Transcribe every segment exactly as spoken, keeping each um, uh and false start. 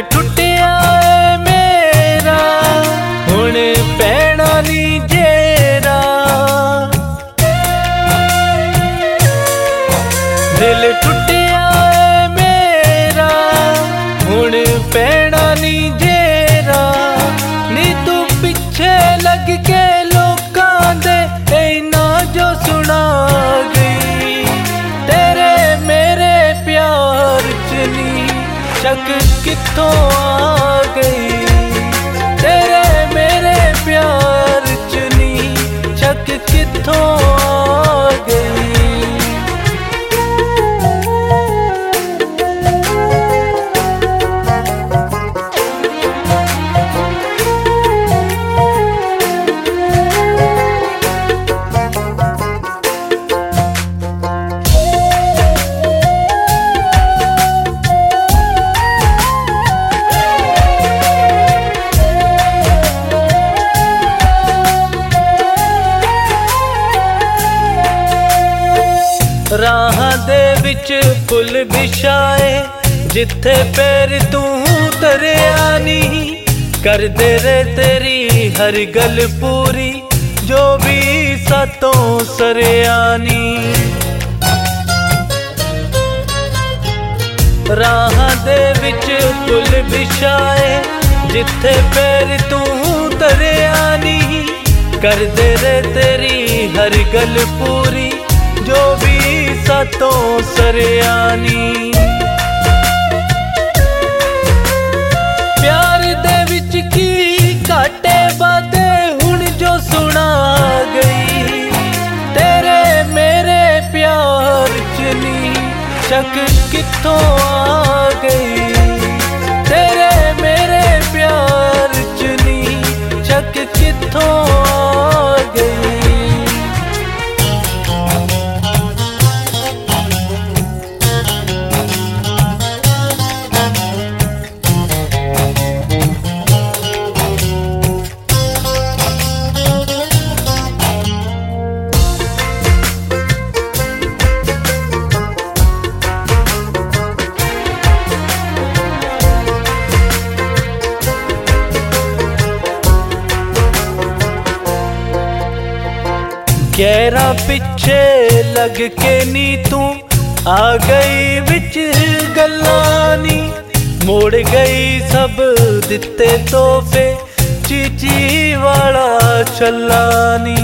टुटिया है मेरा हुण पैना नी जेरा, दिल टुटिया है मेरा हुण पैना नी जेरा। नी तू पिछे लग के लोकां दे इना जो सुना गई, तेरे मेरे प्यार च नी शक कित्थों आ गई, तेरे मेरे प्यार च नी शक कित्थों आ गई। राहां दे विच पुल बिछाए जिथे पैर तू तरिया नी, कर दे रे तेरी हर गल पूरी जो भी सातों सरिया नी। राहां दे विच पुल बिछाए जिथे पैर तू तरिया नी, कर दे रे तेरी हर गल पूरी जो भी सातों सरियानी। प्यार दे विच की घाटे बातें हुण जो सुना गई, तेरे मेरे प्यार च नी शक कित्थों आ गई, तेरे मेरे प्यार च नी शक कित्थों आ गई। गहरा पिछे लग के नी तू आ गई विच गल्लानी, मोड़ गई सब दिते तोहफे चीची वाला चलानी।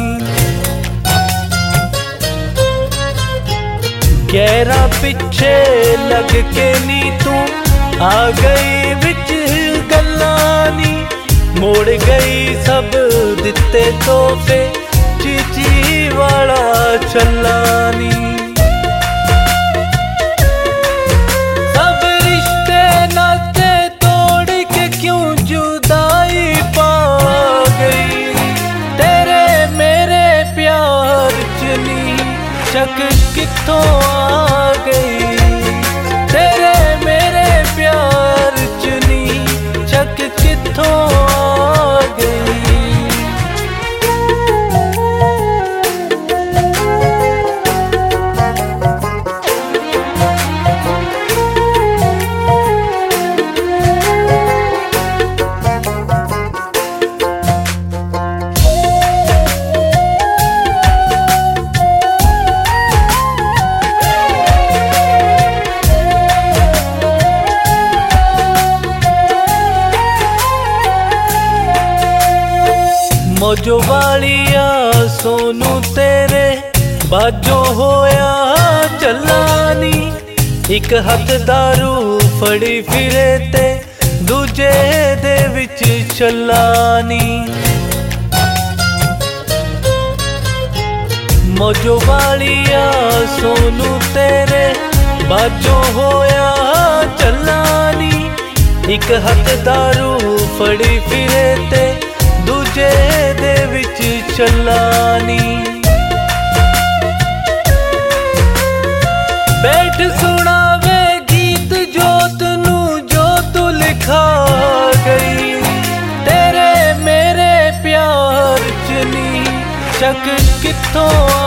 गहरा पिछे लग के नी तू आ गई विच गल्लानी, मोड़ गई सब दिते तोहफे चीची वाला चलानी। सब रिश्ते नाते तोड़ के क्यों जुदाई पा गई, तेरे मेरे प्यार च नी शक कित्थों आ गई, तेरे मेरे प्यार च नी शक कित्थों आ गई। मौजो वालिया सोनू तेरे बाजो होया चलानी, एक हथ दारू फड़ी फिरे ते दूजे दे विच चलानी। मौजो वालिया सोनू तेरे बाजो होया चलानी, एक हथ दारू फड़ी फिरे ते दूजे दे विच चलानी। बैठ सुनावे गीत जोत नू जो तू लिखा गई, तेरे मेरे प्यार च नी शक कित्थों